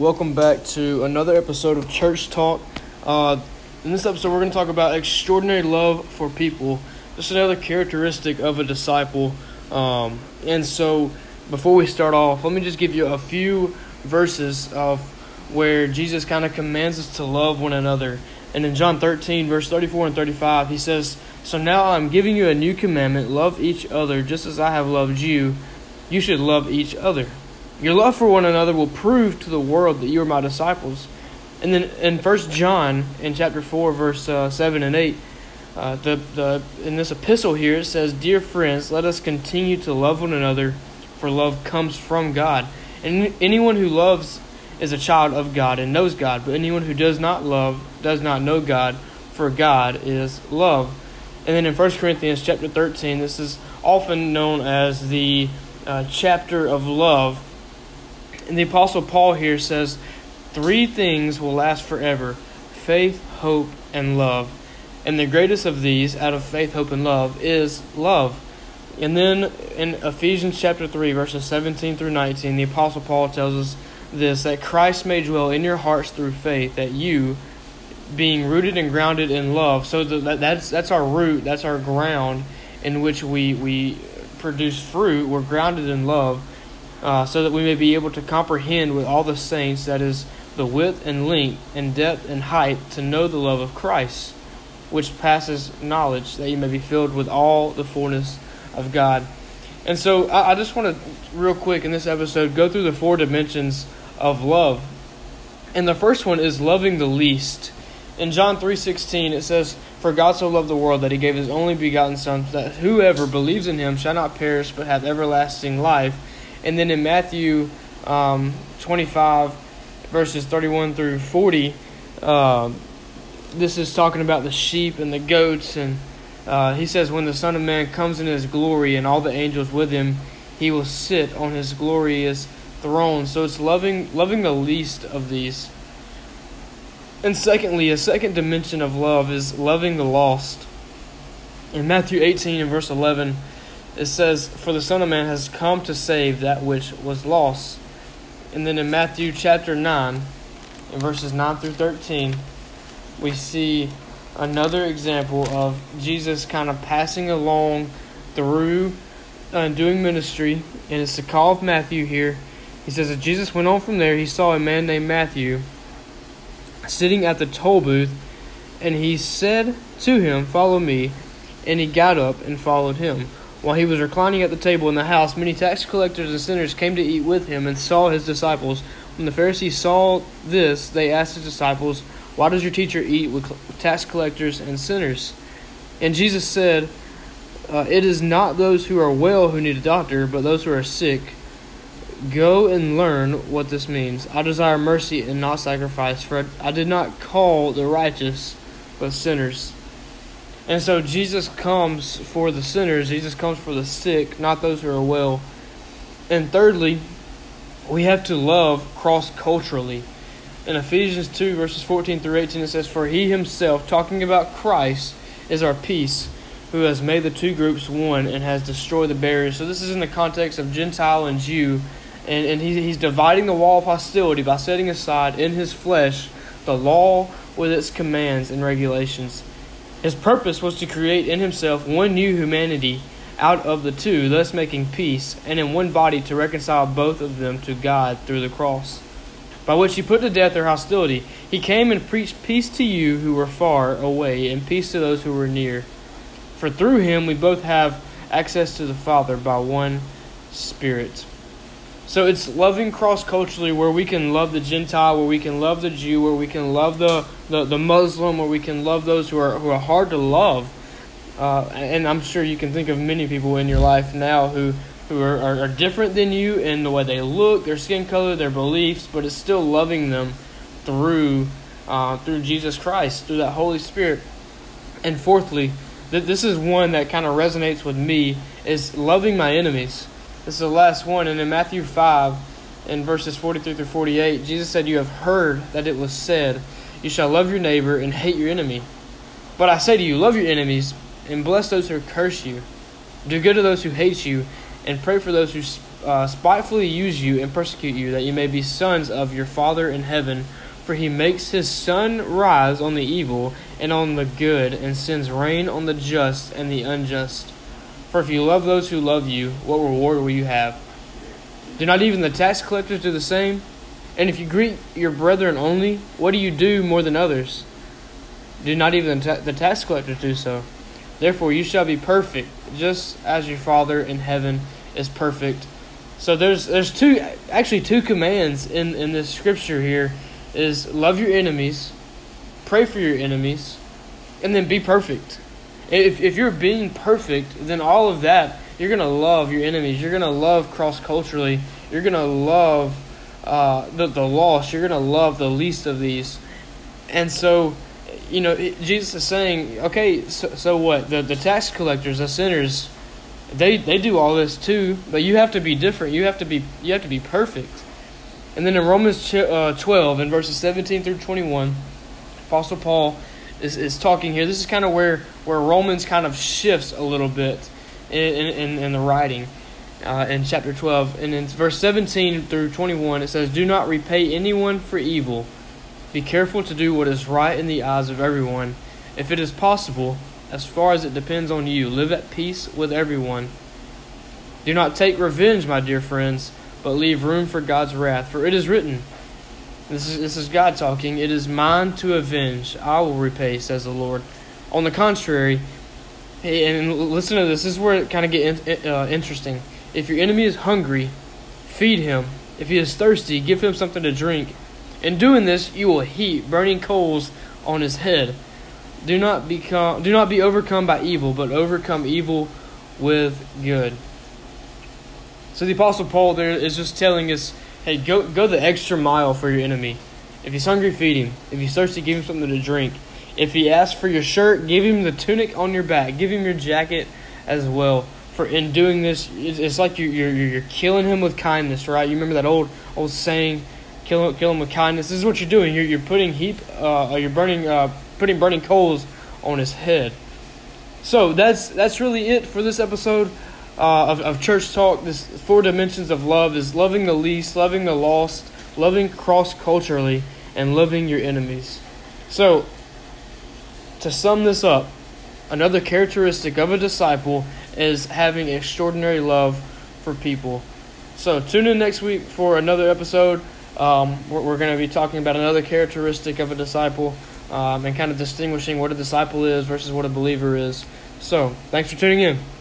Welcome back to another episode of Church Talk. In this episode, we're going to talk about extraordinary love for people, just another characteristic of a disciple. And so, before we start off, let me just give you a few verses of where Jesus kind of commands us to love one another. And in John 13, verse 34 and 35, he says, "So now I'm giving you a new commandment, love each other just as I have loved you. You should love each other. Your love for one another will prove to the world that you are my disciples." And then in 1 John, in chapter 4, verse 7 and 8, in this epistle here, it says, "Dear friends, let us continue to love one another, for love comes from God. And anyone who loves is a child of God and knows God. But anyone who does not love does not know God, for God is love." And then in 1 Corinthians chapter 13, this is often known as the chapter of love. And the Apostle Paul here says, "Three things will last forever: faith, hope, and love. And the greatest of these, out of faith, hope, and love, is love." And then in Ephesians chapter 3, verses 17 through 19, the Apostle Paul tells us this, that Christ may dwell in your hearts through faith, that you, being rooted and grounded in love. So that's our root, that's our ground in which we produce fruit. We're grounded in love. So that we may be able to comprehend with all the saints, that is, the width and length and depth and height, to know the love of Christ, which passes knowledge, that you may be filled with all the fullness of God. And so I just want to, real quick in this episode, go through the four dimensions of love. And the first one is loving the least. In John 3:16, it says, "For God so loved the world that he gave his only begotten Son, that whoever believes in him shall not perish but have everlasting life." And then in Matthew 25, verses 31 through 40, this is talking about the sheep and the goats. And he says, "When the Son of Man comes in his glory and all the angels with him, he will sit on his glorious throne." So it's loving the least of these. And secondly, a second dimension of love is loving the lost. In Matthew 18 and verse 11, it says, "For the Son of Man has come to save that which was lost." And then in Matthew chapter 9, in verses 9 through 13, we see another example of Jesus kind of passing along through doing ministry. And it's the call of Matthew here. He says that Jesus went on from there. He saw a man named Matthew sitting at the toll booth, and he said to him, "Follow me." And he got up and followed him. While he was reclining at the table in the house, many tax collectors and sinners came to eat with him and saw his disciples. When the Pharisees saw this, they asked his disciples, "Why does your teacher eat with tax collectors and sinners?" And Jesus said, "It is not those who are well who need a doctor, but those who are sick. Go and learn what this means. I desire mercy and not sacrifice, for I did not call the righteous, but sinners." And so Jesus comes for the sinners. Jesus comes for the sick, not those who are well. And thirdly, we have to love cross-culturally. In Ephesians 2, verses 14 through 18, it says, "For he himself," talking about Christ, "is our peace, who has made the two groups one and has destroyed the barriers." So this is in the context of Gentile and Jew. And he's dividing the wall of hostility by setting aside in his flesh the law with its commands and regulations. His purpose was to create in himself one new humanity out of the two, thus making peace, and in one body to reconcile both of them to God through the cross, by which he put to death their hostility. He came and preached peace to you who were far away, and peace to those who were near. For through him we both have access to the Father by one Spirit. So it's loving cross-culturally, where we can love the Gentile, where we can love the Jew, where we can love the Muslim, where we can love those who are hard to love. And I'm sure you can think of many people in your life now who are different than you in the way they look, their skin color, their beliefs, but it's still loving them through Jesus Christ, through that Holy Spirit. And fourthly, this is one that kind of resonates with me, is loving my enemies. This is the last one. And in Matthew 5, in verses 43 through 48, Jesus said, "You have heard that it was said, 'You shall love your neighbor and hate your enemy.' But I say to you, love your enemies and bless those who curse you. Do good to those who hate you and pray for those who spitefully use you and persecute you, that you may be sons of your Father in heaven. For he makes his sun rise on the evil and on the good, and sends rain on the just and the unjust. For if you love those who love you, what reward will you have? Do not even the tax collectors do the same? And if you greet your brethren only, what do you do more than others? Do not even the tax collectors do so? Therefore you shall be perfect, just as your Father in heaven is perfect. So there's two commands in this scripture here, is love your enemies, pray for your enemies, and then be perfect. If you're being perfect, then all of that, you're going to love your enemies. You're going to love cross-culturally. You're going to love the lost. You're going to love the least of these. And so, Jesus is saying, okay, so what? The tax collectors, the sinners, they do all this too, but you have to be different. You have to be perfect. And then in Romans 12, in verses 17 through 21, Apostle Paul is talking here. This is kind of where Romans kind of shifts a little bit in the writing in chapter 12. And in verse 17 through 21, it says, "Do not repay anyone for evil. Be careful to do what is right in the eyes of everyone. If it is possible, as far as it depends on you, live at peace with everyone. Do not take revenge, my dear friends, but leave room for God's wrath. For it is written," this is God talking, "It is mine to avenge. I will repay, says the Lord. On the contrary," and listen to this is where it kind of gets interesting. "If your enemy is hungry, feed him. If he is thirsty, give him something to drink. In doing this, you will heap burning coals on his head. Do not be overcome by evil, but overcome evil with good." So the Apostle Paul there is just telling us, hey, go the extra mile for your enemy. If he's hungry, feed him. If he's thirsty, give him something to drink. If he asks for your shirt, give him the tunic on your back. Give him your jacket as well. For in doing this, it's like you're killing him with kindness, right? You remember that old saying, kill him with kindness. This is what you're doing. You're putting putting burning coals on his head. So that's really it for this episode of Church Talk. This 4 dimensions of love is loving the least, loving the lost, loving cross-culturally, and loving your enemies. So, to sum this up, another characteristic of a disciple is having extraordinary love for people. So, tune in next week for another episode. We're going to be talking about another characteristic of a disciple and kind of distinguishing what a disciple is versus what a believer is. So, thanks for tuning in.